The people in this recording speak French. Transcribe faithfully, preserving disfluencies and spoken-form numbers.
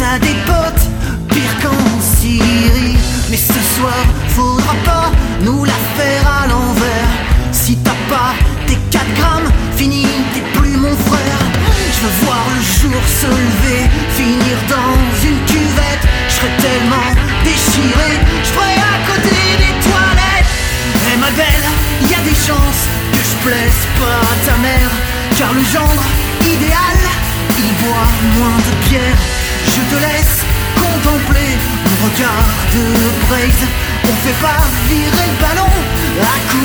à des potes, pire qu'en Syrie. Mais ce soir, faudra pas nous la faire à l'envers. Si t'as pas tes quatre grammes, fini, t'es plus mon frère. Je veux voir le jour se lever, finir dans une cuvette. Je serais tellement déchiré, je ferais à côté des toilettes. Eh ma belle, y a des chances que je plaise pas à ta mère, car le gendre idéal, il boit moins de bière. Je te laisse contempler mon regard de braise. On fait pas virer le ballon à coup